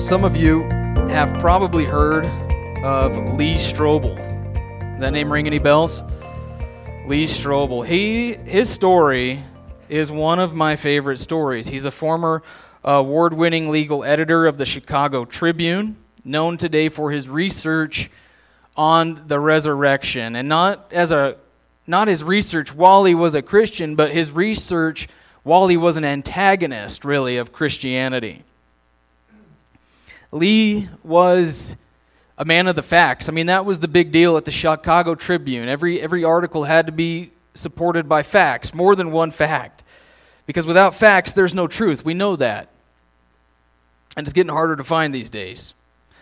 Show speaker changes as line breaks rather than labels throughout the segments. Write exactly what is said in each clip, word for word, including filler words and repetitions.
some of you have probably heard of Lee Strobel. Does that name ring any bells? Lee Strobel. He, his story is one of my favorite stories. He's a former award-winning legal editor of the Chicago Tribune, known today for his research on the resurrection, and not as a not his research while he was a Christian, but his research while he was an antagonist, really, of Christianity. Lee was a man of the facts. I mean, that was the big deal at the Chicago Tribune. Every every article had to be supported by facts, more than one fact. Because without facts, there's no truth. We know that. And it's getting harder to find these days.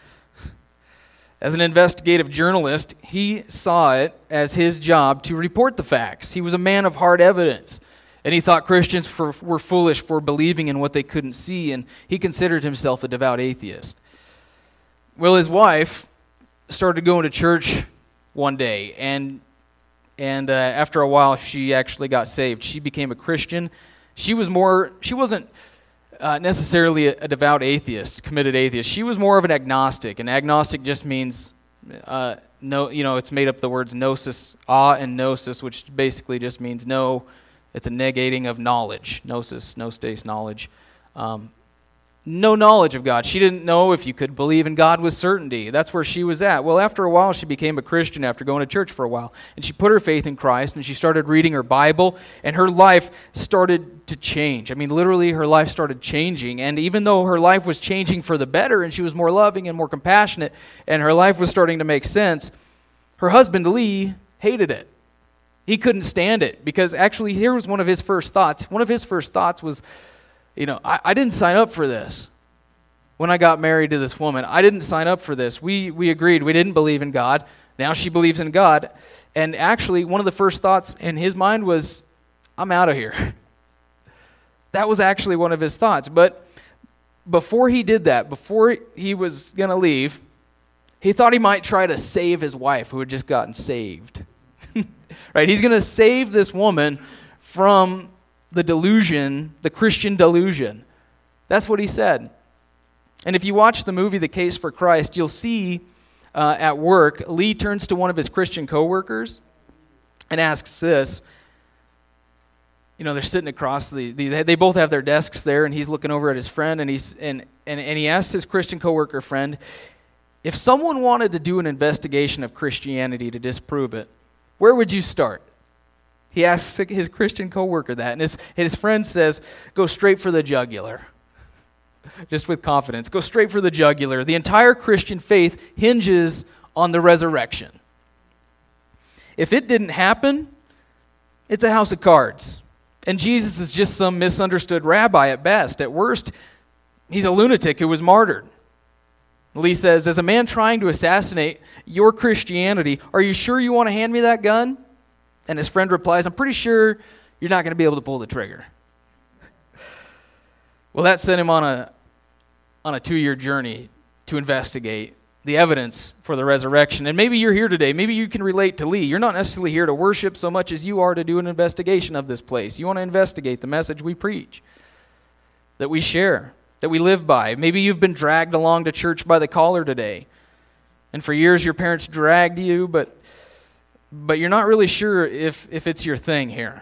As an investigative journalist, he saw it as his job to report the facts. He was a man of hard evidence. And he thought Christians for, were foolish for believing in what they couldn't see, and he considered himself a devout atheist. Well, his wife started going to church one day, and and uh, after a while, she actually got saved. She became a Christian. She was more. She wasn't uh, necessarily a, a devout atheist, committed atheist. She was more of an agnostic, and agnostic just means uh, no. You know, it's made up the words gnosis, ah, and gnosis, which basically just means no. It's a negating of knowledge. Gnosis, gnostes, knowledge. Um, no knowledge of God. She didn't know if you could believe in God with certainty. That's where she was at. Well, after a while, she became a Christian after going to church for a while. And she put her faith in Christ, and she started reading her Bible, and her life started to change. I mean, literally, her life started changing. And even though her life was changing for the better, and she was more loving and more compassionate, and her life was starting to make sense, her husband, Lee, hated it. He couldn't stand it, because actually here was one of his first thoughts. One of his first thoughts was, you know, I, I didn't sign up for this. When I got married to this woman, I didn't sign up for this. We we agreed. We didn't believe in God. Now she believes in God. And actually, one of the first thoughts in his mind was, I'm out of here. That was actually one of his thoughts. But before he did that, before he was going to leave, he thought he might try to save his wife, who had just gotten saved. Right, he's going to save this woman from the delusion, the Christian delusion. That's what he said. And if you watch the movie The Case for Christ, you'll see uh, at work, Lee turns to one of his Christian coworkers and asks this. You know, they're sitting across the, the they both have their desks there, and he's looking over at his friend, and he's and and, and he asks his Christian coworker friend, if someone wanted to do an investigation of Christianity to disprove it, where would you start? He asks his Christian coworker that, and his, his friend says, go straight for the jugular. Just with confidence. Go straight for the jugular. The entire Christian faith hinges on the resurrection. If it didn't happen, it's a house of cards. And Jesus is just some misunderstood rabbi at best. At worst, he's a lunatic who was martyred. Lee says, as a man trying to assassinate your Christianity, are you sure you want to hand me that gun? And his friend replies, I'm pretty sure you're not going to be able to pull the trigger. Well, that sent him on a on a two-year journey to investigate the evidence for the resurrection. And maybe you're here today. Maybe you can relate to Lee. You're not necessarily here to worship so much as you are to do an investigation of this place. You want to investigate the message we preach, that we share, that we live by. Maybe you've been dragged along to church by the collar today. And for years your parents dragged you, but but you're not really sure if, if it's your thing here.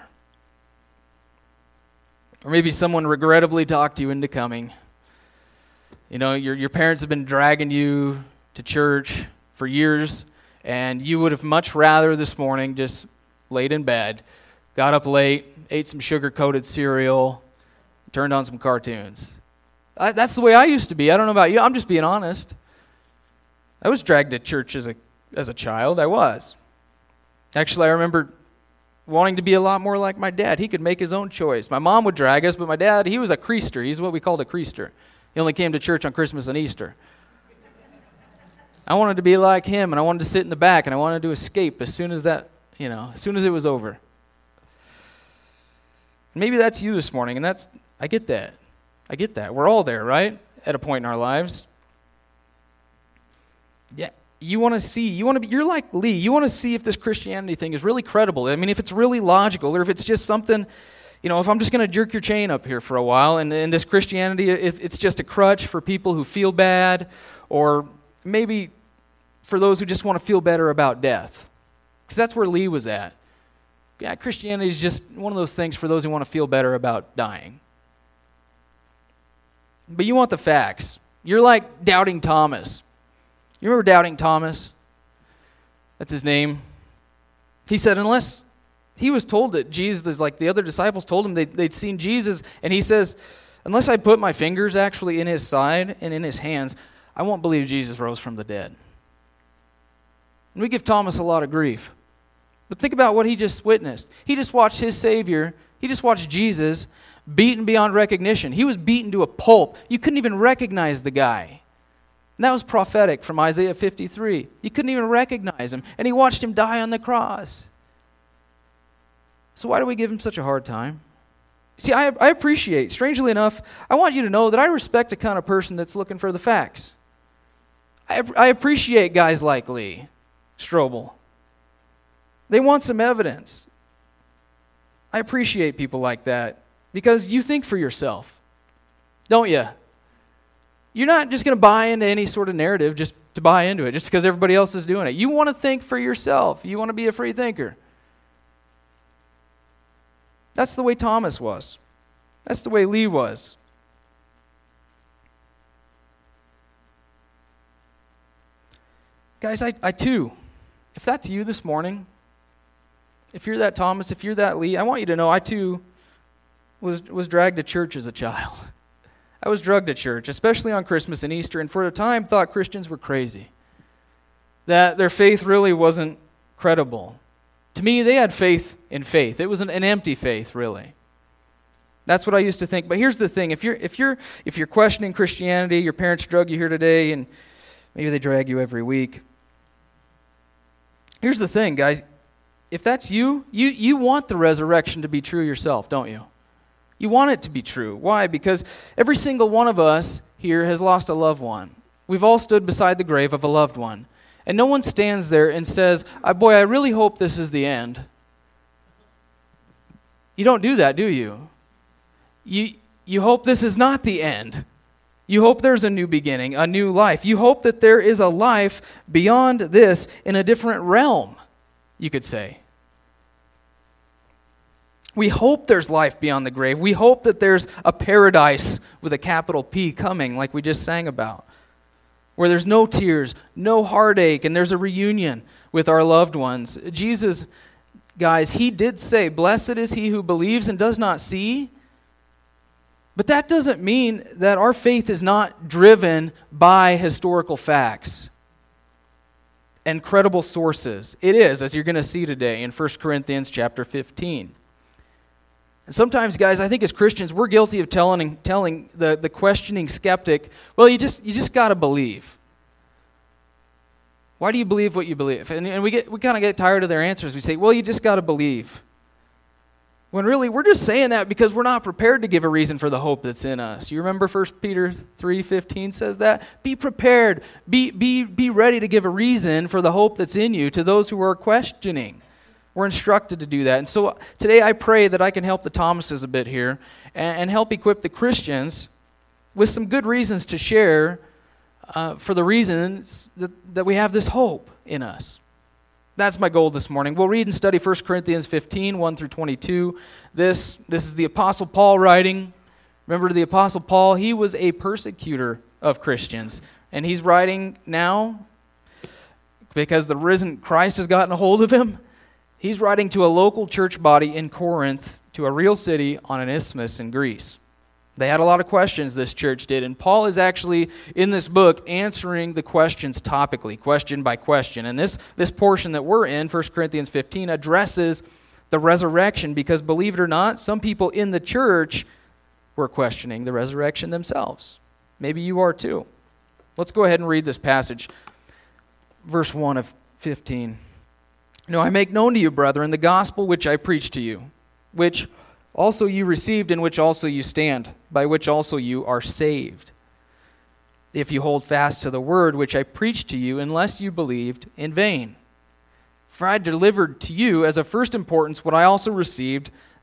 Or maybe someone regrettably talked you into coming. You know, your your parents have been dragging you to church for years, and you would have much rather this morning just laid in bed, got up late, ate some sugar-coated cereal, turned on some cartoons. I, that's the way I used to be. I don't know about you. I'm just being honest. I was dragged to church as a as a child. I was. Actually, I remember wanting to be a lot more like my dad. He could make his own choice. My mom would drag us, but my dad, he was a creaster. He's what we called a creaster. He only came to church on Christmas and Easter. I wanted to be like him, and I wanted to sit in the back, and I wanted to escape as soon as that, you know, as soon as it was over. Maybe that's you this morning, and that's, I get that. I get that. We're all there, right? At a point in our lives. Yeah. You want to see, you want to be, you're like Lee, you want to see if this Christianity thing is really credible. I mean, if it's really logical, or if it's just something, you know, if I'm just going to jerk your chain up here for a while, and, and this Christianity, if it's just a crutch for people who feel bad, or maybe for those who just want to feel better about death. Because that's where Lee was at. Yeah, Christianity is just one of those things for those who want to feel better about dying. But you want the facts. You're like Doubting Thomas. You remember Doubting Thomas? That's his name. He said, unless he was told that Jesus, like the other disciples told him they, they'd seen Jesus, and he says, unless I put my fingers actually in his side and in his hands, I won't believe Jesus rose from the dead. And we give Thomas a lot of grief. But think about what he just witnessed. He just watched his Savior, he just watched Jesus beaten beyond recognition. He was beaten to a pulp. You couldn't even recognize the guy. And that was prophetic from Isaiah fifty-three. You couldn't even recognize him. And he watched him die on the cross. So why do we give him such a hard time? See, I, I appreciate, strangely enough, I want you to know that I respect the kind of person that's looking for the facts. I, I appreciate guys like Lee Strobel. They want some evidence. I appreciate people like that because you think for yourself, don't you? You're not just going to buy into any sort of narrative just to buy into it, just because everybody else is doing it. You want to think for yourself. You want to be a free thinker. That's the way Thomas was. That's the way Lee was. Guys, I, I too, if that's you this morning, if you're that Thomas, if you're that Lee, I want you to know I too was, was dragged to church as a child. I was drugged to church, especially on Christmas and Easter, and for a time thought Christians were crazy, that their faith really wasn't credible. To me, they had faith in faith. It was an, an empty faith, really. That's what I used to think. But here's the thing: if you're if you're if you're questioning Christianity, your parents drug you here today, and maybe they drag you every week. Here's the thing, guys: if that's you, you you want the resurrection to be true yourself, don't you? You want it to be true. Why? Because every single one of us here has lost a loved one. We've all stood beside the grave of a loved one. And no one stands there and says, boy, I really hope this is the end. You don't do that, do you? You, you hope this is not the end. You hope there's a new beginning, a new life. You hope that there is a life beyond this in a different realm, you could say. We hope there's life beyond the grave. We hope that there's a paradise with a capital P coming, like we just sang about, where there's no tears, no heartache, and there's a reunion with our loved ones. Jesus, guys, he did say, blessed is he who believes and does not see. But that doesn't mean that our faith is not driven by historical facts and credible sources. It is, as you're going to see today in First Corinthians chapter fifteen. And sometimes, guys, I think as Christians, we're guilty of telling telling the, the questioning skeptic, well, you just you just got to believe. Why do you believe what you believe? And, and we get we kind of get tired of their answers. We say, well, you just got to believe. When really, we're just saying that because we're not prepared to give a reason for the hope that's in us. You remember First Peter three fifteen says that? Be prepared. Be, be, be ready to give a reason for the hope that's in you to those who are questioning. We're instructed to do that. And so today I pray that I can help the Thomases a bit here and, and help equip the Christians with some good reasons to share uh, for the reasons that, that we have this hope in us. That's my goal this morning. We'll read and study First Corinthians fifteen, one through twenty-two. This, this is the Apostle Paul writing. Remember the Apostle Paul? He was a persecutor of Christians. And he's writing now because the risen Christ has gotten a hold of him. He's writing to a local church body in Corinth, to a real city on an isthmus in Greece. They had a lot of questions, this church did, and Paul is actually, in this book, answering the questions topically, question by question. And this, this portion that we're in, First Corinthians fifteen, addresses the resurrection because, believe it or not, some people in the church were questioning the resurrection themselves. Maybe you are too. Let's go ahead and read this passage, verse one of fifteen. No, I make known to you, brethren, the gospel which I preached to you, which also you received, in which also you stand, by which also you are saved, if you hold fast to the word which I preached to you, unless you believed in vain. For I delivered to you as of first importance what I also received,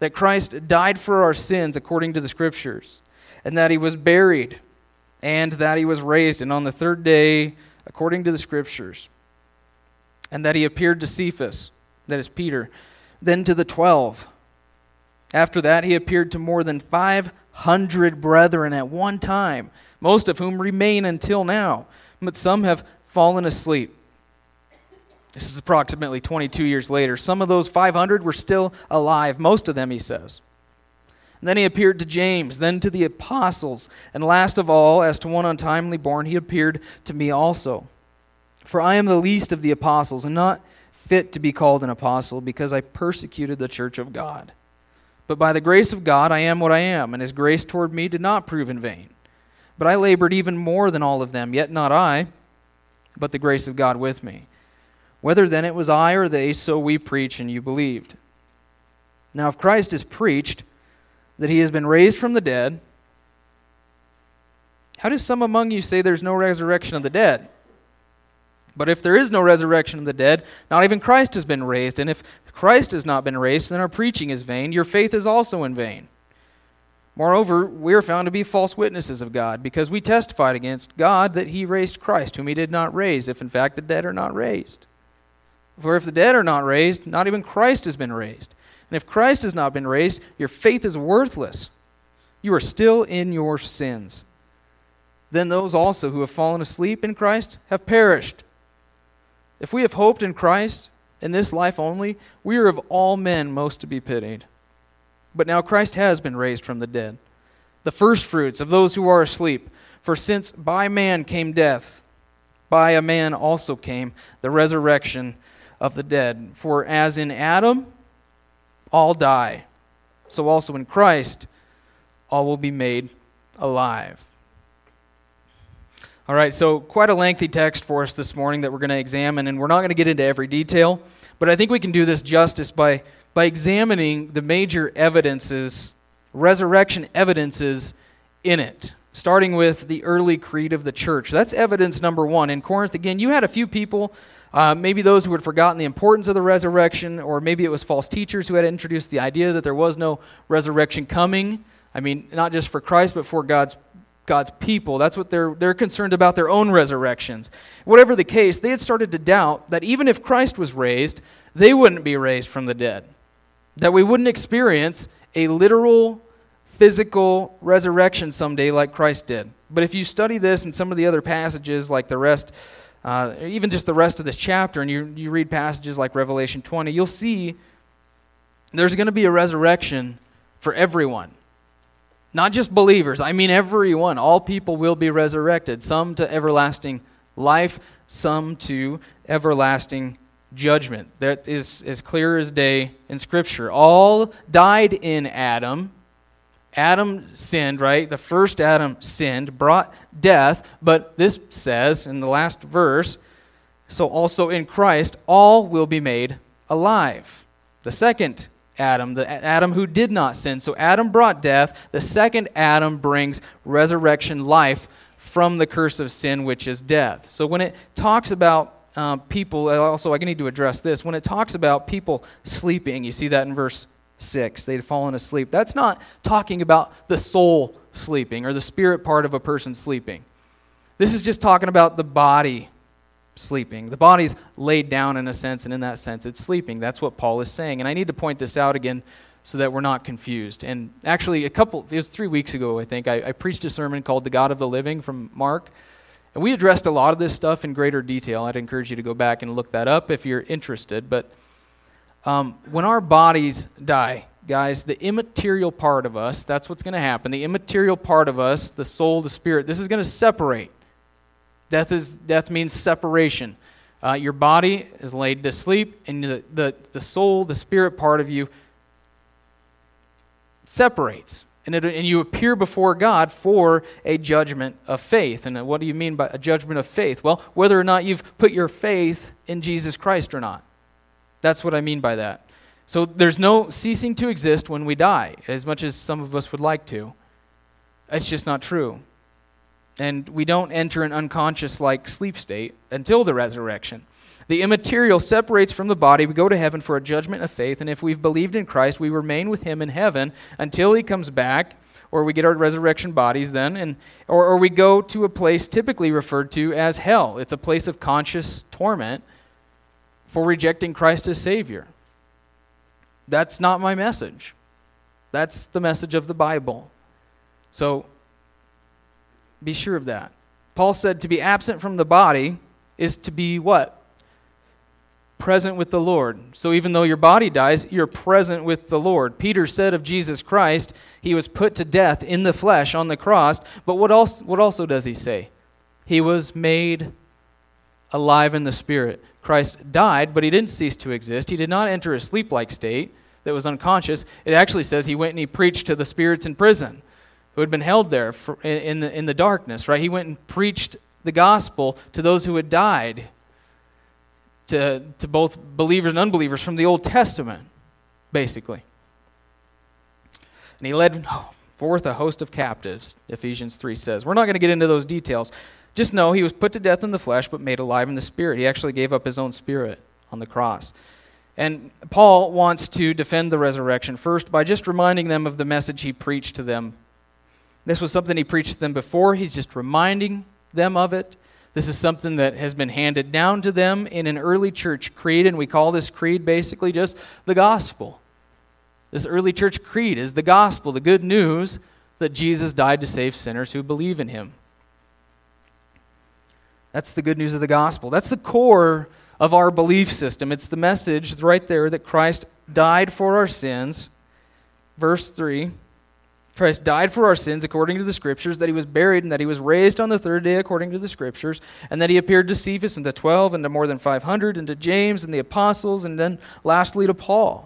that Christ died for our sins according to the Scriptures, and that he was buried, and that he was raised, and on the third day, according to the Scriptures, and that he appeared to Cephas, that is Peter, then to the twelve. After that, he appeared to more than five hundred brethren at one time, most of whom remain until now, but some have fallen asleep. This is approximately twenty-two years later. Some of those five hundred were still alive, most of them, he says. And then he appeared to James, then to the apostles, and last of all, as to one untimely born, he appeared to me also. For I am the least of the apostles, and not fit to be called an apostle, because I persecuted the church of God. But by the grace of God I am what I am, and his grace toward me did not prove in vain. But I labored even more than all of them, yet not I, but the grace of God with me. Whether then it was I or they, so we preach, and you believed. Now if Christ is preached that he has been raised from the dead, how do some among you say there's no resurrection of the dead? But if there is no resurrection of the dead, not even Christ has been raised. And if Christ has not been raised, then our preaching is vain. Your faith is also in vain. Moreover, we are found to be false witnesses of God, because we testified against God that he raised Christ, whom he did not raise, if in fact the dead are not raised. For if the dead are not raised, not even Christ has been raised. And if Christ has not been raised, your faith is worthless. You are still in your sins. Then those also who have fallen asleep in Christ have perished. If we have hoped in Christ, in this life only, we are of all men most to be pitied. But now Christ has been raised from the dead, the firstfruits of those who are asleep. For since by man came death, by a man also came the resurrection of the dead. For as in Adam all die, so also in Christ all will be made alive. All right, so quite a lengthy text for us this morning that we're going to examine, and we're not going to get into every detail, but I think we can do this justice by, by examining the major evidences, resurrection evidences in it, starting with the early creed of the church. That's evidence number one. In Corinth, again, you had a few people, uh, maybe those who had forgotten the importance of the resurrection, or maybe it was false teachers who had introduced the idea that there was no resurrection coming. I mean, not just for Christ, but for God's God's people. That's what they're they're concerned about, their own resurrections. Whatever the case, they had started to doubt that even if Christ was raised, they wouldn't be raised from the dead. That we wouldn't experience a literal, physical resurrection someday like Christ did. But if you study this and some of the other passages, like the rest, uh, even just the rest of this chapter, and you, you read passages like Revelation twenty, you'll see there's going to be a resurrection for everyone. Not just believers, I mean everyone. All people will be resurrected, some to everlasting life, some to everlasting judgment. That is as clear as day in Scripture. All died in Adam. Adam sinned, right? The first Adam sinned, brought death, but this says in the last verse, so also in Christ all will be made alive. The second Adam, the Adam who did not sin. So Adam brought death. The second Adam brings resurrection life from the curse of sin, which is death. So when it talks about uh, people, also I need to address this. When it talks about people sleeping, you see that in verse six. They'd fallen asleep. That's not talking about the soul sleeping or the spirit part of a person sleeping. This is just talking about the body sleeping. The body's laid down in a sense, and in that sense it's sleeping. That's what Paul is saying. And I need to point this out again so that we're not confused. And actually a couple, it was three weeks ago I think, I, I preached a sermon called The God of the Living from Mark. And we addressed a lot of this stuff in greater detail. I'd encourage you to go back and look that up if you're interested. But um, when our bodies die, guys, the immaterial part of us, that's what's going to happen. The immaterial part of us, the soul, the spirit, this is going to separate. Death is death means separation. Uh, your body is laid to sleep, and the, the, the soul, the spirit part of you separates. And, it, and you appear before God for a judgment of faith. And what do you mean by a judgment of faith? Well, whether or not you've put your faith in Jesus Christ or not. That's what I mean by that. So there's no ceasing to exist when we die, as much as some of us would like to. It's just not true. And we don't enter an unconscious-like sleep state until the resurrection. The immaterial separates from the body. We go to heaven for a judgment of faith, and if we've believed in Christ, we remain with him in heaven until he comes back, or we get our resurrection bodies then, and or, or we go to a place typically referred to as hell. It's a place of conscious torment for rejecting Christ as Savior. That's not my message. That's the message of the Bible. So be sure of that. Paul said to be absent from the body is to be what? Present with the Lord. So even though your body dies, you're present with the Lord. Peter said of Jesus Christ, he was put to death in the flesh on the cross. But what else? What also does he say? He was made alive in the Spirit. Christ died, but he didn't cease to exist. He did not enter a sleep-like state that was unconscious. It actually says he went and he preached to the spirits in prison who had been held there for, in, in, the, in the darkness, right? He went and preached the gospel to those who had died, to, to both believers and unbelievers from the Old Testament, basically. And he led forth a host of captives, Ephesians three says. We're not going to get into those details. Just know he was put to death in the flesh, but made alive in the Spirit. He actually gave up his own spirit on the cross. And Paul wants to defend the resurrection first by just reminding them of the message he preached to them. This was something he preached to them before. He's just reminding them of it. This is something that has been handed down to them in an early church creed, and we call this creed basically just the gospel. This early church creed is the gospel, the good news that Jesus died to save sinners who believe in him. That's the good news of the gospel. That's the core of our belief system. It's the message right there that Christ died for our sins. Verse three, Christ died for our sins according to the Scriptures, that he was buried and that he was raised on the third day according to the Scriptures, and that he appeared to Cephas and to twelve and to more than five hundred and to James and the apostles and then lastly to Paul.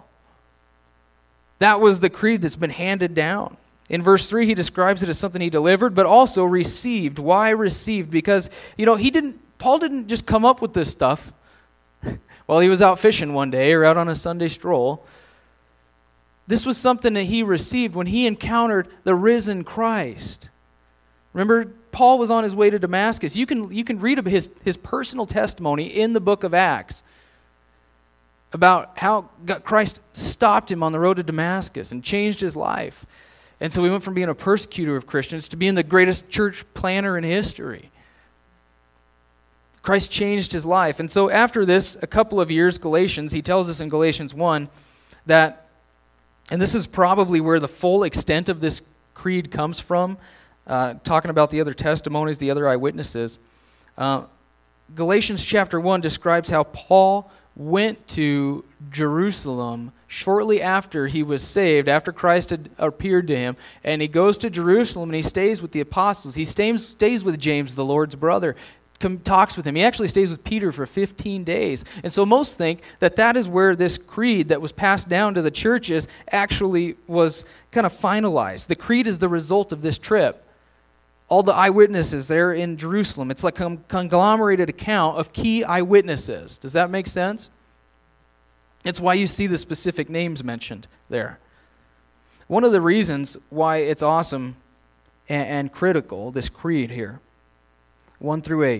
That was the creed that's been handed down. In verse three, he describes it as something he delivered, but also received. Why received? Because, you know, he didn't, Paul didn't just come up with this stuff while he was out fishing one day or out on a Sunday stroll. This was something that he received when he encountered the risen Christ. Remember, Paul was on his way to Damascus. You can, you can read his, his personal testimony in the book of Acts about how God, Christ stopped him on the road to Damascus and changed his life. And so he went from being a persecutor of Christians to being the greatest church planner in history. Christ changed his life. And so after this, a couple of years, Galatians, he tells us in Galatians one that, and this is probably where the full extent of this creed comes from, uh, talking about the other testimonies, the other eyewitnesses. Uh, Galatians chapter one describes how Paul went to Jerusalem shortly after he was saved, after Christ had appeared to him, and he goes to Jerusalem and he stays with the apostles. He stays, stays with James, the Lord's brother, come, talks with him. He actually stays with Peter for fifteen days. And so most think that that is where this creed that was passed down to the churches actually was kind of finalized. The creed is the result of this trip. All the eyewitnesses there in Jerusalem. It's like a conglomerated account of key eyewitnesses. Does that make sense? It's why you see the specific names mentioned there. One of the reasons why it's awesome and, and critical, this creed here, one through eight,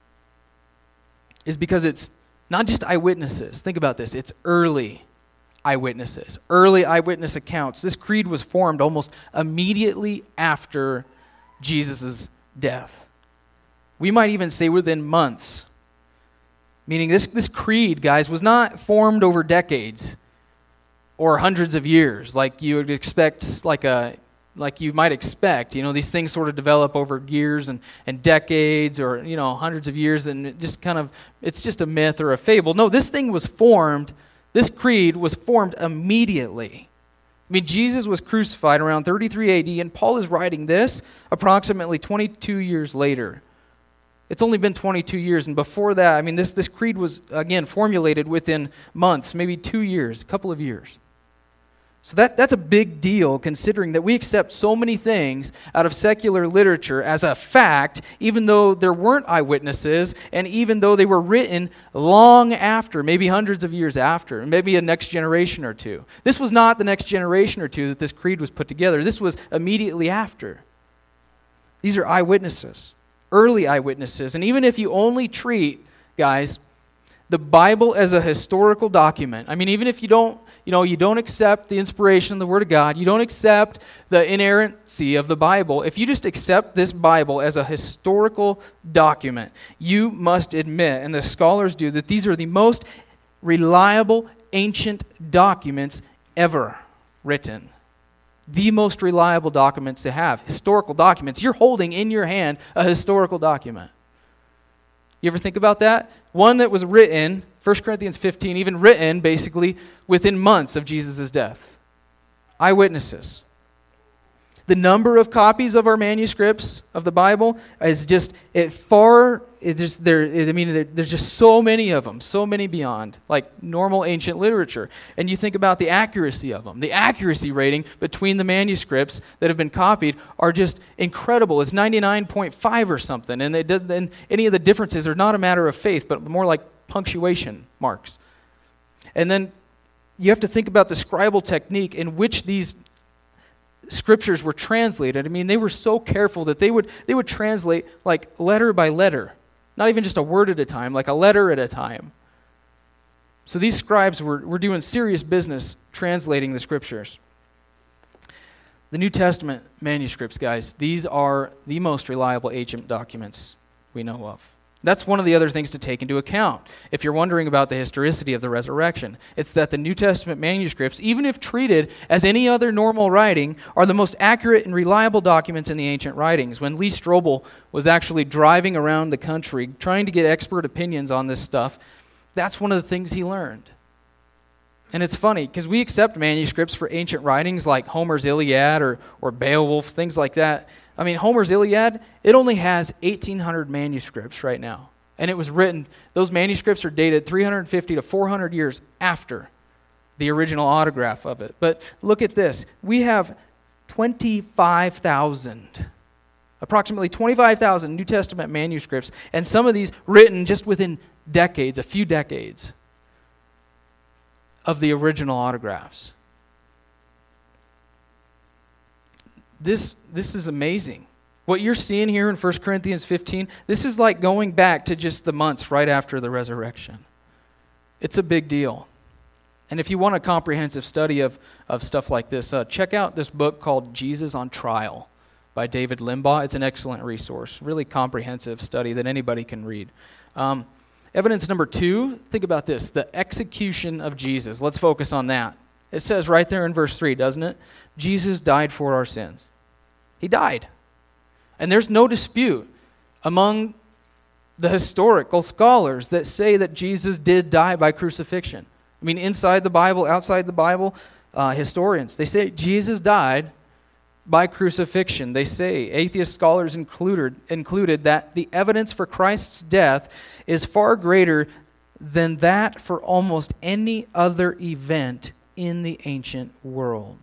is because it's not just eyewitnesses. Think about this. It's early eyewitnesses, early eyewitness accounts. This creed was formed almost immediately after Jesus' death. We might even say within months. Meaning this, this creed, guys, was not formed over decades or hundreds of years like you would expect, like a like you might expect. You know, these things sort of develop over years and, and decades or, you know, hundreds of years, and it just kind of, it's just a myth or a fable. No, this thing was formed, this creed was formed immediately. I mean, Jesus was crucified around thirty-three A D, and Paul is writing this approximately twenty-two years later. It's only been twenty-two years, and before that, I mean, this, this creed was, again, formulated within months, maybe two years, a couple of years. So that, that's a big deal, considering that we accept so many things out of secular literature as a fact, even though there weren't eyewitnesses, and even though they were written long after, maybe hundreds of years after, maybe a next generation or two. This was not the next generation or two that this creed was put together. This was immediately after. These are eyewitnesses, early eyewitnesses. And even if you only treat, guys, the Bible as a historical document. I mean, even if you don't, you know, you don't accept the inspiration of the Word of God, you don't accept the inerrancy of the Bible, if you just accept this Bible as a historical document, you must admit, and the scholars do, that these are the most reliable ancient documents ever written. The most reliable documents to have. Historical documents. You're holding in your hand a historical document. You ever think about that? One that was written, First Corinthians fifteen, even written basically within months of Jesus' death. Eyewitnesses. The number of copies of our manuscripts of the Bible is just it far. It's just there. I mean, there, there's just so many of them, so many beyond like normal ancient literature. And you think about the accuracy of them. The accuracy rating between the manuscripts that have been copied are just incredible. It's ninety-nine point five or something, and it doesn't. And any of the differences are not a matter of faith, but more like punctuation marks. And then you have to think about the scribal technique in which these scriptures were translated. I mean, they were so careful that they would they would translate like letter by letter, not even just a word at a time, like a letter at a time. So these scribes were, were doing serious business translating the scriptures. The New Testament manuscripts, guys, these are the most reliable ancient documents we know of. That's one of the other things to take into account if you're wondering about the historicity of the resurrection. It's that the New Testament manuscripts, even if treated as any other normal writing, are the most accurate and reliable documents in the ancient writings. When Lee Strobel was actually driving around the country trying to get expert opinions on this stuff, that's one of the things he learned. And it's funny, because we accept manuscripts for ancient writings like Homer's Iliad or, or Beowulf, things like that. I mean, Homer's Iliad, it only has eighteen hundred manuscripts right now. And it was written, those manuscripts are dated three hundred fifty to four hundred years after the original autograph of it. But look at this. We have twenty-five thousand, approximately twenty-five thousand New Testament manuscripts, and some of these written just within decades, a few decades of the original autographs. This this is amazing. What you're seeing here in First Corinthians fifteen, this is like going back to just the months right after the resurrection. It's a big deal. And if you want a comprehensive study of, of stuff like this, uh, check out this book called Jesus on Trial by David Limbaugh. It's an excellent resource, really comprehensive study that anybody can read. Um, evidence number two, think about this, the execution of Jesus. Let's focus on that. It says right there in verse three, doesn't it? Jesus died for our sins. He died. And there's no dispute among the historical scholars that say that Jesus did die by crucifixion. I mean, inside the Bible, outside the Bible, uh, historians, they say Jesus died by crucifixion. They say, atheist scholars included, included that the evidence for Christ's death is far greater than that for almost any other event in the ancient world.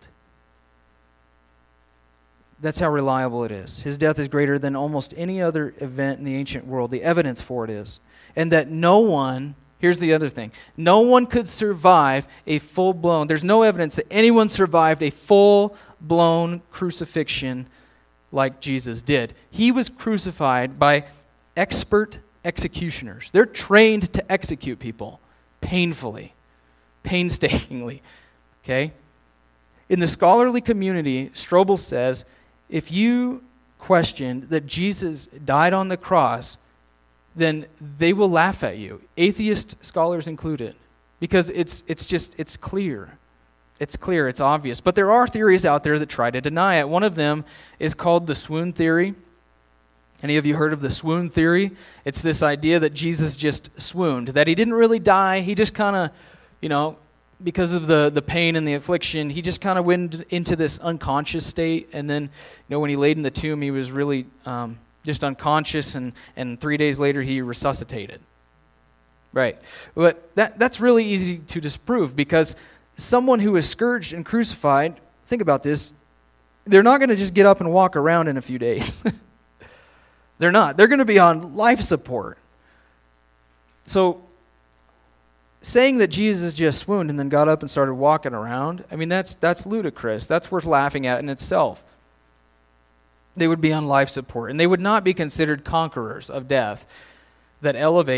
That's how reliable it is. His death is greater than almost any other event in the ancient world. The evidence for it is. And that no one, here's the other thing, no one could survive a full-blown, there's no evidence that anyone survived a full-blown crucifixion like Jesus did. He was crucified by expert executioners. They're trained to execute people painfully, painstakingly. Okay? In the scholarly community, Strobel says, if you question that Jesus died on the cross, then they will laugh at you, atheist scholars included, because it's it's just, it's clear. It's clear, it's obvious. But there are theories out there that try to deny it. One of them is called the swoon theory. Any of you heard of the swoon theory? It's this idea that Jesus just swooned, that he didn't really die, he just kind of, you know, because of the, the pain and the affliction, he just kind of went into this unconscious state. And then, you know, when he laid in the tomb, he was really um, just unconscious, and, and three days later he resuscitated. Right. But that that's really easy to disprove, because someone who is scourged and crucified, think about this, they're not going to just get up and walk around in a few days. They're not. They're going to be on life support. So, saying that Jesus just swooned and then got up and started walking around, I mean, that's that's ludicrous. That's worth laughing at in itself. They would be on life support, and they would not be considered conquerors of death that elevate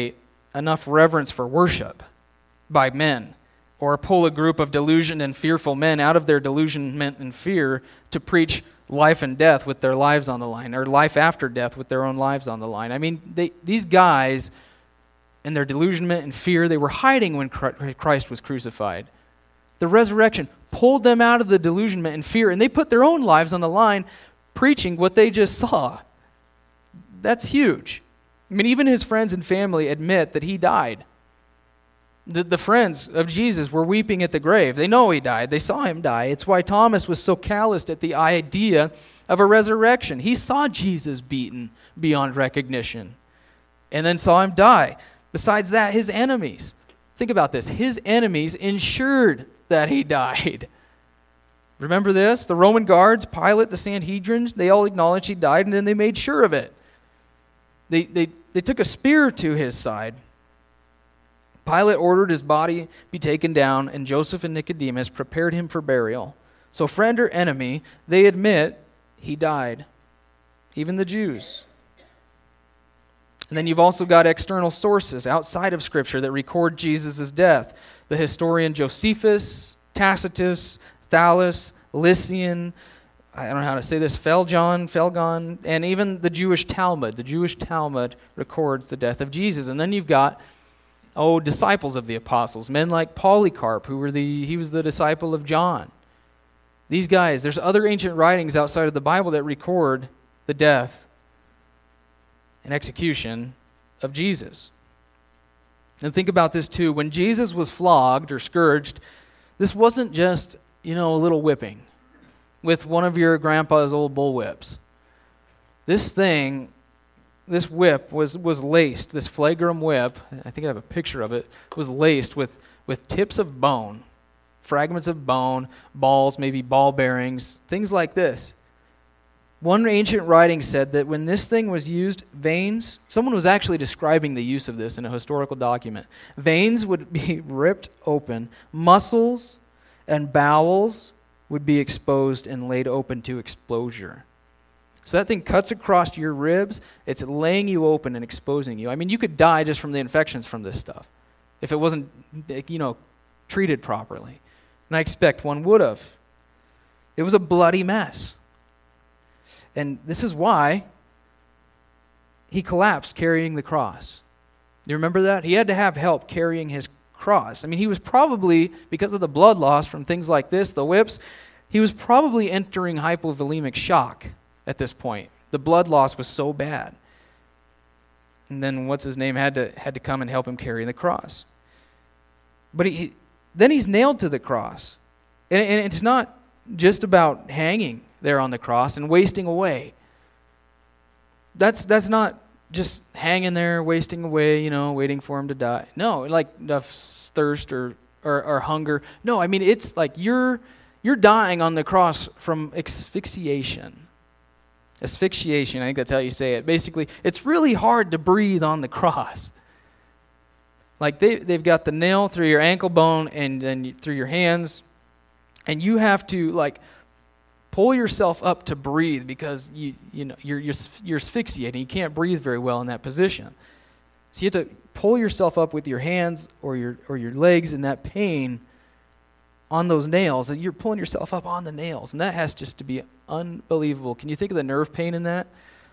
enough reverence for worship by men, or pull a group of delusioned and fearful men out of their delusionment and fear to preach life and death with their lives on the line, or life after death with their own lives on the line. I mean, they, these guys, in their delusionment and fear, they were hiding when Christ was crucified. The resurrection pulled them out of the delusionment and fear, and they put their own lives on the line preaching what they just saw. That's huge. I mean, even his friends and family admit that he died. The, the friends of Jesus were weeping at the grave. They know he died. They saw him die. It's why Thomas was so calloused at the idea of a resurrection. He saw Jesus beaten beyond recognition and then saw him die. Besides that, his enemies, think about this, his enemies ensured that he died. Remember this? The Roman guards, Pilate, the Sanhedrin, they all acknowledged he died, and then they made sure of it. They, they, they took a spear to his side. Pilate ordered his body be taken down, and Joseph and Nicodemus prepared him for burial. So friend or enemy, they admit he died. Even the Jews. And then you've also got external sources outside of Scripture that record Jesus' death. The historian Josephus, Tacitus, Thallus, Lysian, I don't know how to say this, Feljon, Felgon, and even the Jewish Talmud. The Jewish Talmud records the death of Jesus. And then you've got Oh, disciples of the apostles, men like Polycarp, who were the he was the disciple of John. These guys, there's other ancient writings outside of the Bible that record the death and execution of Jesus. And think about this too. When Jesus was flogged or scourged, this wasn't just, you know, a little whipping with one of your grandpa's old bullwhips. This thing This whip was, was laced, this flagrum whip, I think I have a picture of it, was laced with, with tips of bone, fragments of bone, balls, maybe ball bearings, things like this. One ancient writing said that when this thing was used, veins, someone was actually describing the use of this in a historical document. Veins would be ripped open, muscles and bowels would be exposed and laid open to exposure. So that thing cuts across your ribs. It's laying you open and exposing you. I mean, you could die just from the infections from this stuff if it wasn't, you know, treated properly. And I expect one would have. It was a bloody mess. And this is why he collapsed carrying the cross. You remember that? He had to have help carrying his cross. I mean, he was probably, because of the blood loss from things like this, the whips, he was probably entering hypovolemic shock at this point. The blood loss was so bad. And then what's his name had to had to come and help him carry the cross. But he then he's nailed to the cross. And, and it's not just about hanging there on the cross and wasting away. That's that's not just hanging there, wasting away, you know, waiting for him to die. No, like uh, thirst or, or or hunger. No, I mean it's like you're you're dying on the cross from asphyxiation. Asphyxiation, I think that's how you say it. Basically, it's really hard to breathe on the cross. Like they, they've got the nail through your ankle bone and then through your hands, and you have to like pull yourself up to breathe because you you know you're you're, you're asphyxiating. You can't breathe very well in that position. So you have to pull yourself up with your hands or your or your legs in that pain on those nails, and you're pulling yourself up on the nails, and that has just to be unbelievable. Can you think of the nerve pain in that?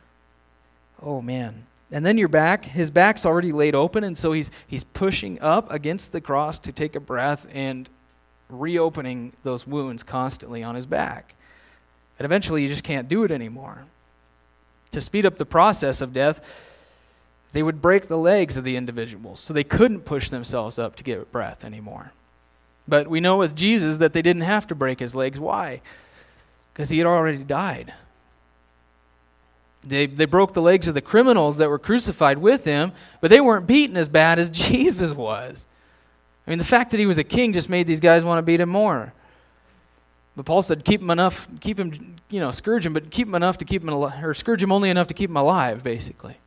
Oh, man. And then your back, his back's already laid open, and so he's he's pushing up against the cross to take a breath and reopening those wounds constantly on his back. And eventually you just can't do it anymore. To speed up the process of death, they would break the legs of the individuals, so they couldn't push themselves up to get breath anymore. But we know with Jesus that they didn't have to break his legs. Why? Because he had already died. They they broke the legs of the criminals that were crucified with him, but they weren't beaten as bad as Jesus was. I mean, the fact that he was a king just made these guys want to beat him more. But Paul said, keep him enough, keep him, you know, scourge him, but keep him enough to keep him alive, or scourge him only enough to keep him alive, basically.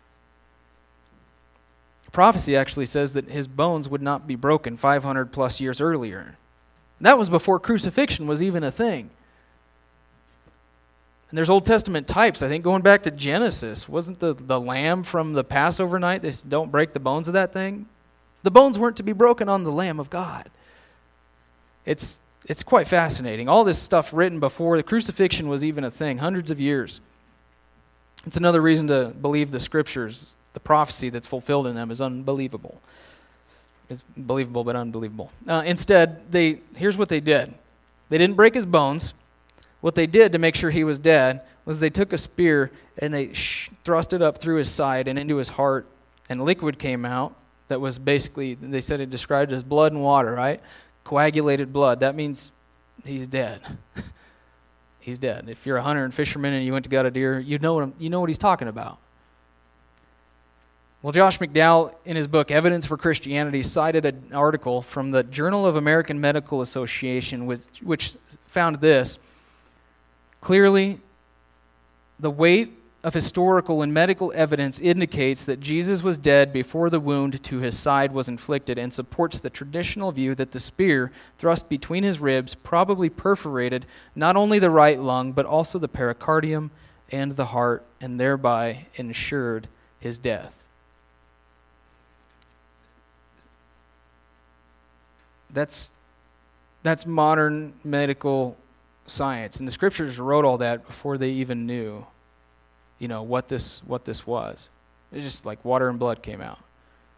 Prophecy actually says that his bones would not be broken five hundred plus years earlier. That was before crucifixion was even a thing. And there's Old Testament types, I think, going back to Genesis. Wasn't the, the lamb from the Passover night, they said, don't break the bones of that thing? The bones weren't to be broken on the Lamb of God. It's, it's quite fascinating. All this stuff written before the crucifixion was even a thing, hundreds of years. It's another reason to believe the Scriptures. The prophecy that's fulfilled in them is unbelievable. It's believable but unbelievable. Uh, instead, they here's what they did. They didn't break his bones. What they did to make sure he was dead was they took a spear and they sh- thrust it up through his side and into his heart, and liquid came out that was basically, they said it described as blood and water, right? Coagulated blood. That means he's dead. He's dead. If you're a hunter and fisherman and you went to gut a deer, you know what I'm, you know what he's talking about. Well, Josh McDowell, in his book Evidence for Christianity, cited an article from the Journal of American Medical Association, which, which found this. Clearly, the weight of historical and medical evidence indicates that Jesus was dead before the wound to his side was inflicted, and supports the traditional view that the spear thrust between his ribs probably perforated not only the right lung, but also the pericardium and the heart, and thereby ensured his death. That's, that's modern medical science. And the Scriptures wrote all that before they even knew, you know, what this what this was. It's just like water and blood came out.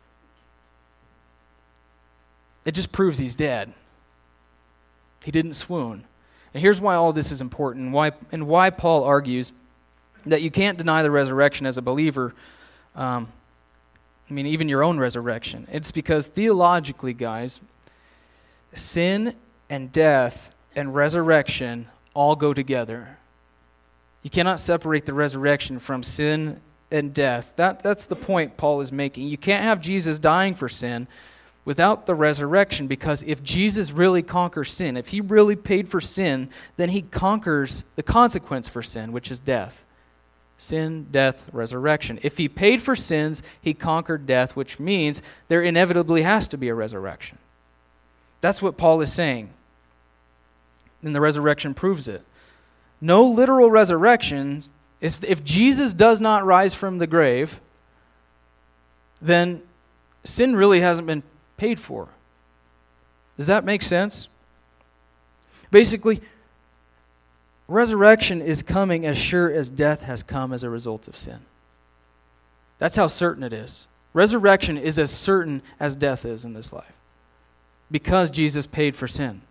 It just proves he's dead. He didn't swoon. And here's why all this is important, and why and why Paul argues that you can't deny the resurrection as a believer. Um, I mean, even your own resurrection. It's because theologically, guys, sin and death and resurrection all go together. You cannot separate the resurrection from sin and death. That, that's the point Paul is making. You can't have Jesus dying for sin without the resurrection, because if Jesus really conquers sin, if he really paid for sin, then he conquers the consequence for sin, which is death. Sin, death, resurrection. If he paid for sins, he conquered death, which means there inevitably has to be a resurrection. That's what Paul is saying. And the resurrection proves it. No literal resurrection, is, if Jesus does not rise from the grave, then sin really hasn't been paid for. Does that make sense? Basically, resurrection is coming as sure as death has come as a result of sin. That's how certain it is. Resurrection is as certain as death is in this life, because Jesus paid for sin.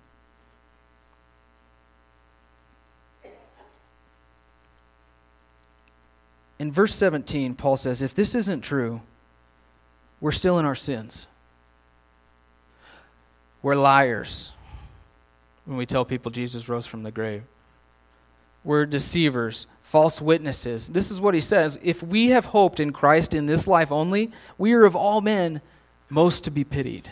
In verse seventeen, Paul says, if this isn't true, we're still in our sins. We're liars when we tell people Jesus rose from the grave. We're deceivers, false witnesses. This is what he says. If we have hoped in Christ in this life only, we are of all men most to be pitied.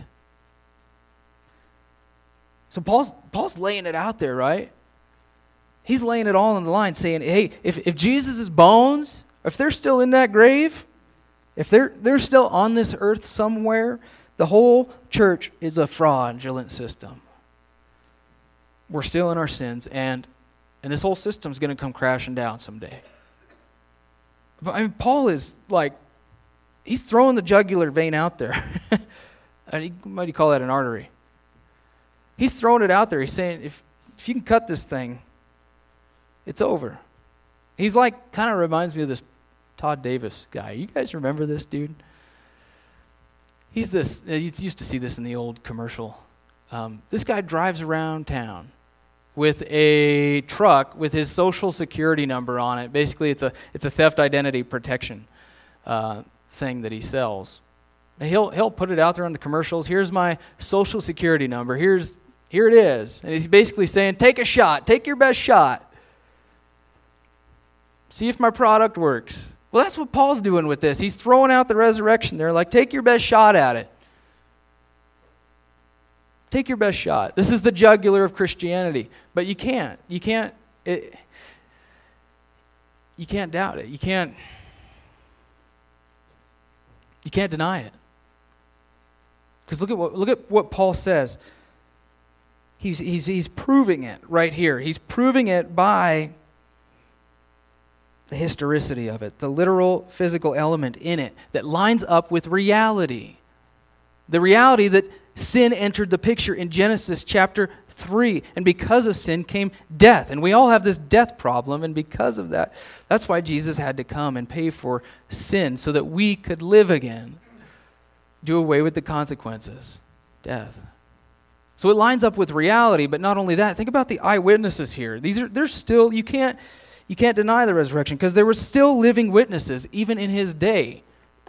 So Paul's, Paul's laying it out there, right? He's laying it all on the line, saying, hey, if, if Jesus' bones, if they're still in that grave, if they're they're still on this earth somewhere, the whole church is a fraudulent system. We're still in our sins, and and this whole system's going to come crashing down someday. But I mean, Paul is like, he's throwing the jugular vein out there. And he, what do you call that, an artery? He's throwing it out there. He's saying, if if you can cut this thing, it's over. He's like, kind of reminds me of this Todd Davis guy. You guys remember this dude? He's this, you used to see this in the old commercial. Um, this guy drives around town with a truck with his social security number on it. Basically, it's a it's a theft identity protection uh, thing that he sells. And he'll he'll put it out there on the commercials. Here's my social security number. Here's here it is. And he's basically saying, take a shot. Take your best shot. See if my product works. Well, that's what Paul's doing with this. He's throwing out the resurrection there, like, take your best shot at it. Take your best shot. This is the jugular of Christianity. But you can't. You can't. It, you can't doubt it. You can't. You can't deny it. Because look at what look at what Paul says. He's he's he's proving it right here. He's proving it by the historicity of it, the literal physical element in it that lines up with reality. The reality that sin entered the picture in Genesis chapter three, and because of sin came death. And we all have this death problem, and because of that, that's why Jesus had to come and pay for sin so that we could live again. Do away with the consequences, death. So it lines up with reality, but not only that, think about the eyewitnesses here. These are, they're still, you can't, you can't deny the resurrection because there were still living witnesses even in his day.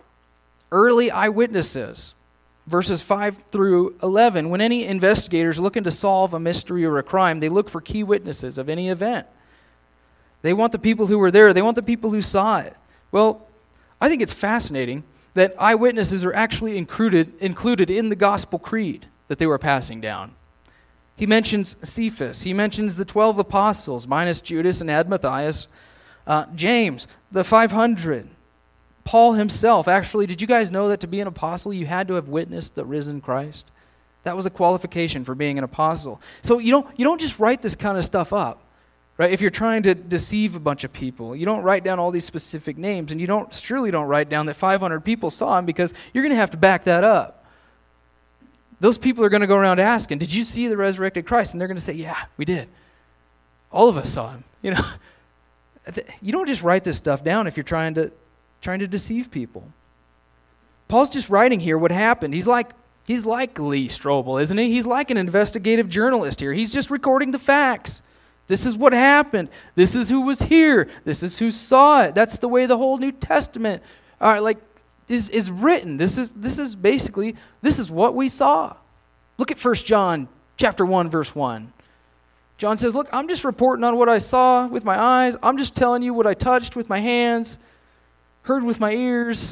Early eyewitnesses. Verses five through eleven, when any investigators looking to solve a mystery or a crime, they look for key witnesses of any event. They want the people who were there. They want the people who saw it. Well, I think it's fascinating that eyewitnesses are actually included, included in the gospel creed that they were passing down. He mentions Cephas. He mentions the twelve apostles, minus Judas and Matthias, uh, James, the five hundred. Paul himself, actually, did you guys know that to be an apostle, you had to have witnessed the risen Christ? That was a qualification for being an apostle. So you don't, you don't just write this kind of stuff up, right? If you're trying to deceive a bunch of people, you don't write down all these specific names, and you don't surely don't write down that five hundred people saw him because you're going to have to back that up. Those people are going to go around asking, did you see the resurrected Christ? And they're going to say, yeah, we did. All of us saw him. You know, you don't just write this stuff down if you're trying to trying to deceive people. Paul's just writing here what happened. He's like he's like Lee Strobel, isn't he? He's like an investigative journalist here. He's just recording the facts. This is what happened. This is who was here. This is who saw it. That's the way the whole New Testament all right, like is is written. This is this is basically this is what we saw. Look at First John chapter one verse one. John says, "Look, I'm just reporting on what I saw with my eyes. I'm just telling you what I touched with my hands, heard with my ears."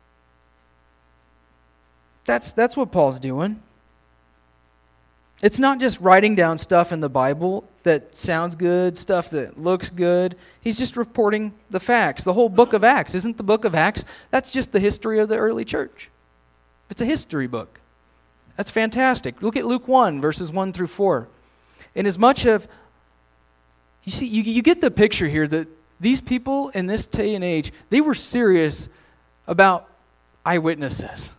That's that's what Paul's doing. It's not just writing down stuff in the Bible that sounds good, stuff that looks good. He's just reporting the facts. The whole book of Acts isn't the book of Acts. That's just the history of the early church. It's a history book. That's fantastic. Look at Luke one, verses one through four. Inasmuch of, you see, you, you get the picture here that these people in this day and age, they were serious about eyewitnesses.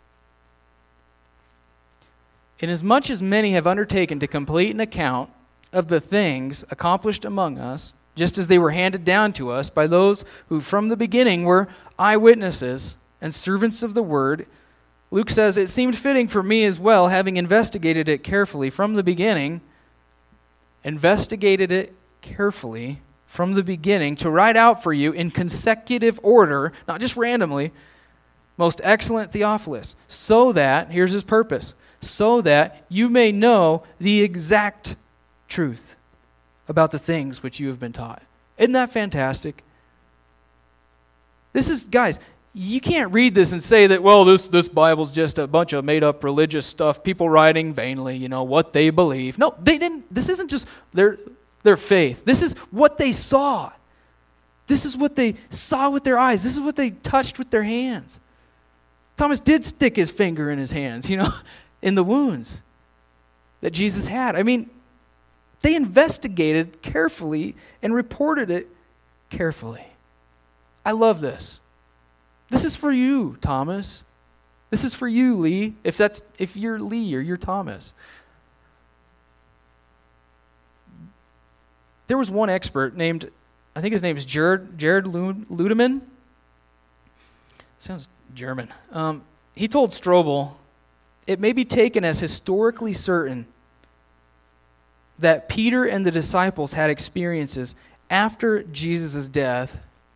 Inasmuch as many have undertaken to complete an account of the things accomplished among us, just as they were handed down to us by those who from the beginning were eyewitnesses and servants of the word, Luke says, "It seemed fitting for me as well, having investigated it carefully from the beginning, investigated it carefully from the beginning, to write out for you in consecutive order, not just randomly, most excellent Theophilus, so that," here's his purpose, "so that you may know the exact truth about the things which you have been taught." Isn't that fantastic? This is, guys, you can't read this and say that, well, this, this Bible's just a bunch of made-up religious stuff, people writing vainly, you know, what they believe. No, they didn't. This isn't just their, their faith. This is what they saw. This is what they saw with their eyes. This is what they touched with their hands. Thomas did stick his finger in his hands, you know, in the wounds that Jesus had. I mean, they investigated carefully and reported it carefully. I love this. This is for you, Thomas. This is for you, Lee, if that's if you're Lee or you're Thomas. There was one expert named, I think his name is Jared, Jared Ludeman. Sounds German. Um, he told Strobel, "It may be taken as historically certain that Peter and the disciples had experiences after Jesus' death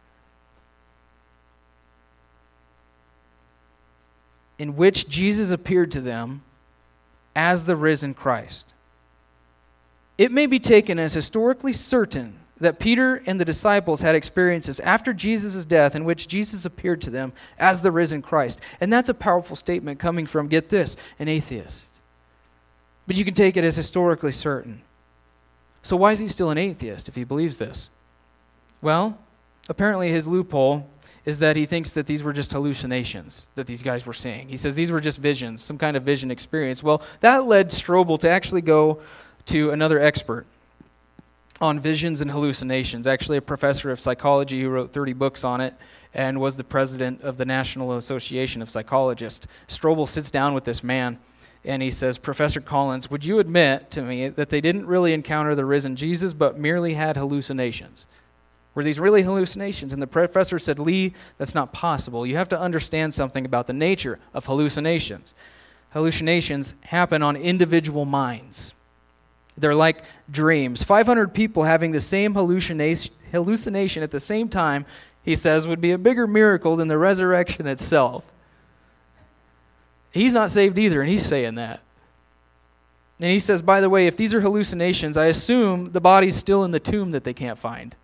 in which Jesus appeared to them as the risen Christ. It may be taken as historically certain that Peter and the disciples had experiences after Jesus' death in which Jesus appeared to them as the risen Christ." And that's a powerful statement coming from, get this, an atheist. But you can take it as historically certain. So why is he still an atheist if he believes this? Well, apparently his loophole is that he thinks that these were just hallucinations that these guys were seeing. He says these were just visions, some kind of vision experience. Well, that led Strobel to actually go to another expert. on visions and hallucinations. Actually, a professor of psychology who wrote thirty books on it and was the president of the National Association of Psychologists. Strobel sits down with this man and he says, Professor Collins, would you admit to me that they didn't really encounter the risen Jesus but merely had hallucinations? Were these really hallucinations? And the professor said, Lee, that's not possible. You have to understand something about the nature of hallucinations. Hallucinations happen on individual minds. They're like dreams. five hundred people having the same hallucination, hallucination at the same time, he says, would be a bigger miracle than the resurrection itself. He's not saved either, and he's saying that. And he says, by the way, if these are hallucinations, I assume the body's still in the tomb that they can't find.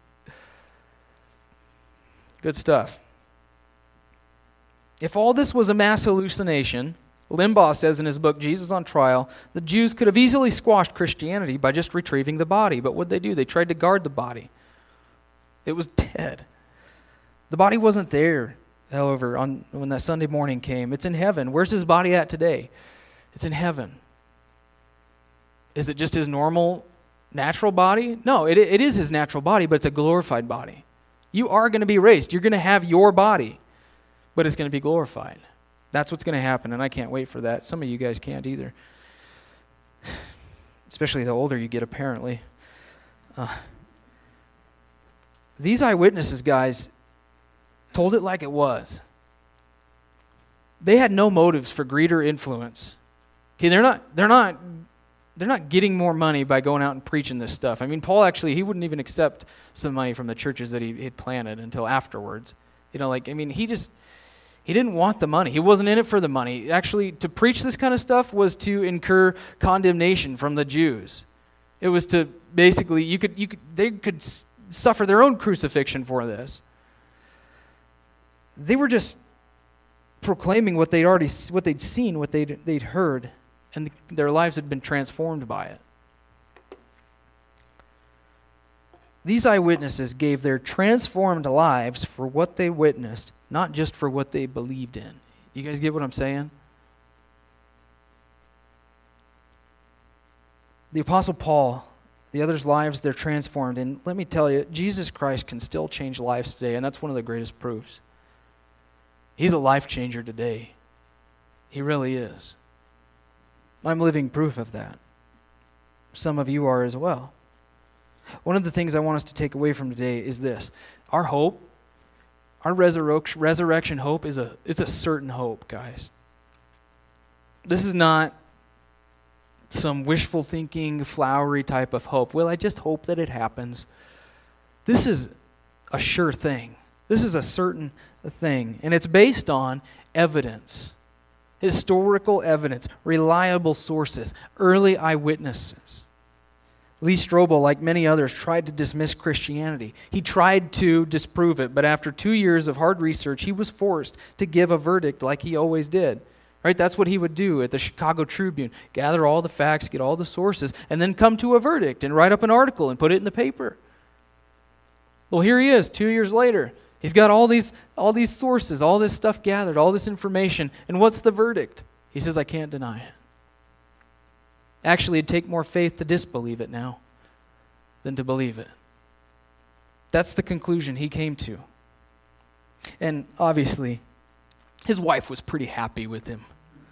Good stuff. If all this was a mass hallucination, Limbaugh says in his book, Jesus on Trial, the Jews could have easily squashed Christianity by just retrieving the body. But what did they do? They tried to guard the body. It was dead. The body wasn't there, however, on when that Sunday morning came. It's in heaven. Where's his body at today? It's in heaven. Is it just his normal, natural body? No, it, it is his natural body, but it's a glorified body. You are going to be raised. You're going to have your body, but it's going to be glorified. That's what's going to happen, and I can't wait for that. Some of you guys can't either, especially the older you get, apparently. Uh, these eyewitnesses, guys, told it like it was. They had no motives for greed or influence. Okay, they're not, they're not, they're not getting more money by going out and preaching this stuff. I mean, Paul actually, he wouldn't even accept some money from the churches that he had planted until afterwards. You know, like, I mean, he just, he didn't want the money. He wasn't in it for the money. Actually, to preach this kind of stuff was to incur condemnation from the Jews. It was to basically, you could, you could, they could suffer their own crucifixion for this. They were just proclaiming what they'd already, what they'd seen, what they'd, they'd heard, and their lives had been transformed by it. These eyewitnesses gave their transformed lives for what they witnessed, not just for what they believed in. You guys get what I'm saying? The Apostle Paul, the others' lives, they're transformed. And let me tell you, Jesus Christ can still change lives today, and that's one of the greatest proofs. He's a life changer today. He really is. I'm living proof of that. Some of you are as well. One of the things I want us to take away from today is this. Our hope, our resurrection, resurrection hope is a, it's a certain hope, guys. This is not some wishful thinking, flowery type of hope. Well, I just hope that it happens. This is a sure thing. This is a certain thing. And it's based on evidence. Historical evidence, reliable sources, early eyewitnesses. Lee Strobel, like many others, tried to dismiss Christianity. He tried to disprove it, but after two years of hard research, he was forced to give a verdict like he always did. Right? That's what he would do at the Chicago Tribune. Gather all the facts, get all the sources, and then come to a verdict and write up an article and put it in the paper. Well, here he is, two years later. He's got all these, all these sources, all this stuff gathered, all this information, and what's the verdict? He says, I can't deny it. Actually, it'd take more faith to disbelieve it now than to believe it. That's the conclusion he came to. And obviously, his wife was pretty happy with him.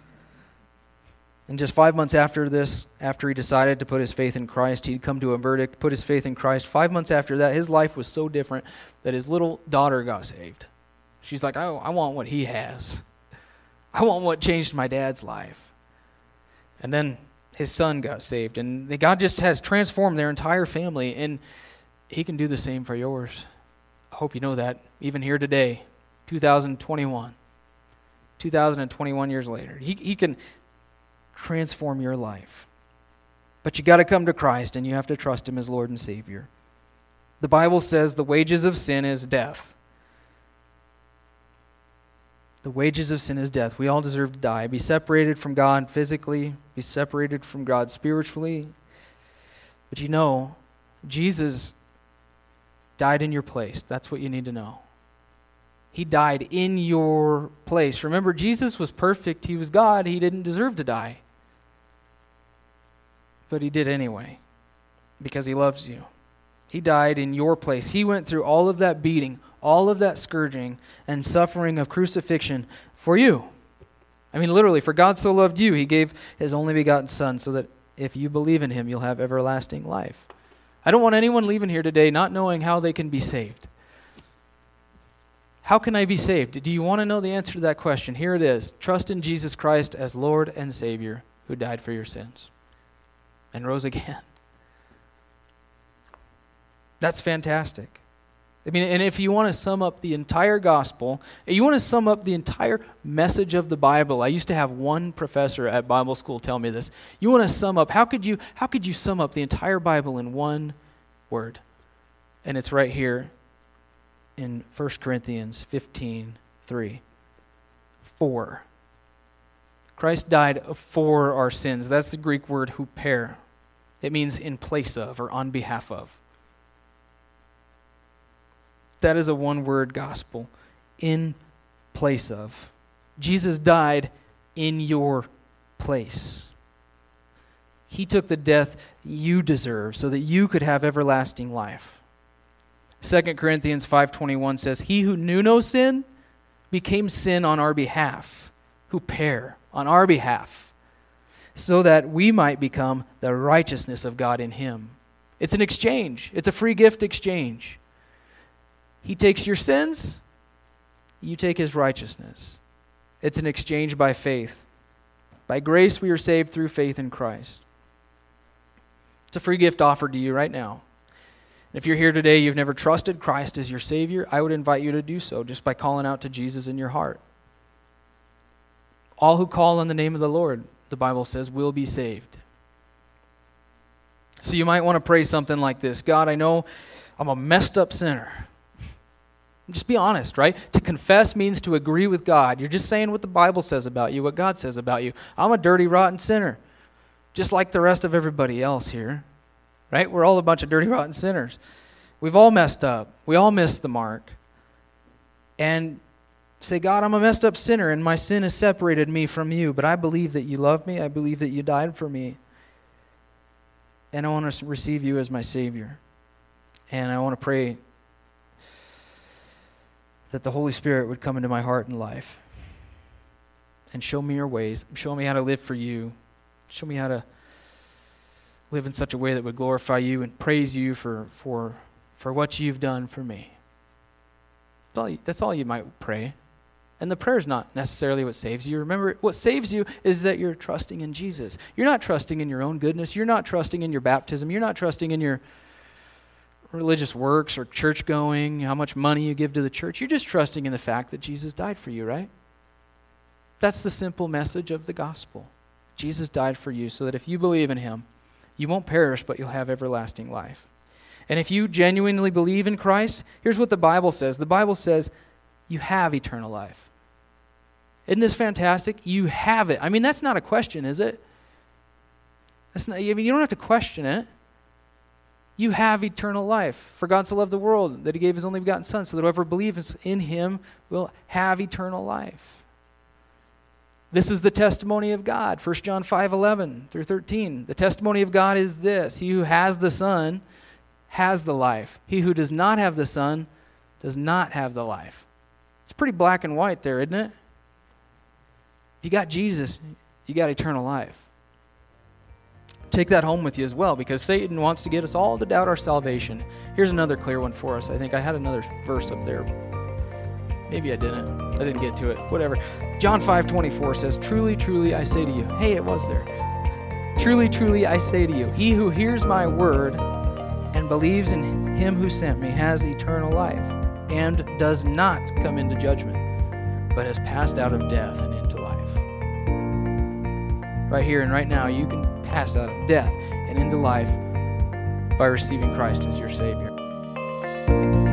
And just five months after this, after he decided to put his faith in Christ, he'd come to a verdict, put his faith in Christ. Five months after that, his life was so different that his little daughter got saved. She's like, I, I want what he has. I want what changed my dad's life. And then his son got saved. And God just has transformed their entire family. And he can do the same for yours. I hope you know that, even here today, two thousand twenty-one. two thousand twenty-one years later. He, he can transform your life. But you got to come to Christ and you have to trust him as Lord and Savior. The Bible says the wages of sin is death. The wages of sin is death. We all deserve to die. Be separated from God physically, be separated from God spiritually. But you know, Jesus died in your place. That's what you need to know. He died in your place. Remember, Jesus was perfect. He was God. He didn't deserve to die. But he did anyway. because he loves you. He died in your place. He went through all of that beating, all of that scourging and suffering of crucifixion for you. I mean, literally, for God so loved you, he gave his only begotten Son so that if you believe in him, you'll have everlasting life. I don't want anyone leaving here today not knowing how they can be saved. How can I be saved? Do you want to know the answer to that question? Here it is. Trust in Jesus Christ as Lord and Savior who died for your sins and rose again. That's fantastic. I mean, and if you want to sum up the entire gospel, you want to sum up the entire message of the Bible. I used to have one professor at Bible school tell me this. You want to sum up, how could you how could you sum up the entire Bible in one word? And it's right here in First Corinthians fifteen three. For. Christ died for our sins. That's the Greek word huper. It means in place of or on behalf of. That is a one-word gospel. In place of. Jesus died in your place. He took the death you deserve so that you could have everlasting life. Second Corinthians five twenty-one says, he who knew no sin became sin on our behalf. Huper, on our behalf. So that we might become the righteousness of God in him. It's an exchange. It's a free gift exchange. He takes your sins, you take his righteousness. It's an exchange by faith. By grace we are saved through faith in Christ. It's a free gift offered to you right now. If you're here today, you've never trusted Christ as your Savior, I would invite you to do so just by calling out to Jesus in your heart. All who call on the name of the Lord, the Bible says, will be saved. So you might want to pray something like this. God, I know I'm a messed up sinner. Just be honest, right? To confess means to agree with God. You're just saying what the Bible says about you, what God says about you. I'm a dirty, rotten sinner, just like the rest of everybody else here, right? We're all a bunch of dirty, rotten sinners. We've all messed up. We all missed the mark. And say, God, I'm a messed up sinner, and my sin has separated me from you, but I believe that you love me. I believe that you died for me. And I want to receive you as my Savior. And I want to pray that the Holy Spirit would come into my heart and life and show me your ways, show me how to live for you, show me how to live in such a way that would glorify you and praise you for for, for what you've done for me. That's all, you, that's all you might pray. And the prayer is not necessarily what saves you. Remember, what saves you is that you're trusting in Jesus. You're not trusting in your own goodness. You're not trusting in your baptism. You're not trusting in your religious works or church going, how much money you give to the church. You're just trusting in the fact that Jesus died for you, right? That's the simple message of the gospel. Jesus died for you so that if you believe in him, you won't perish, but you'll have everlasting life. And if you genuinely believe in Christ, here's what the Bible says. The Bible says you have eternal life. Isn't this fantastic? You have it. I mean, that's not a question, is it? That's not, I mean, you don't have to question it. You have eternal life. For God so loved the world that he gave his only begotten Son, so that whoever believes in him will have eternal life. This is the testimony of God. First John five eleven through thirteen. The testimony of God is this: he who has the Son has the life. He who does not have the Son does not have the life. It's pretty black and white there, isn't it? If you got Jesus, you got eternal life. Take that home with you as well, because Satan wants to get us all to doubt our salvation. Here's another clear one for us. I think I had another verse up there. Maybe I didn't. I didn't get to it. Whatever. John five twenty-four says, truly, truly, I say to you. Hey, it was there. Truly, truly, I say to you, he who hears my word and believes in him who sent me has eternal life and does not come into judgment, but has passed out of death and into life. Right here and right now, you can pass out of death and into life by receiving Christ as your Savior.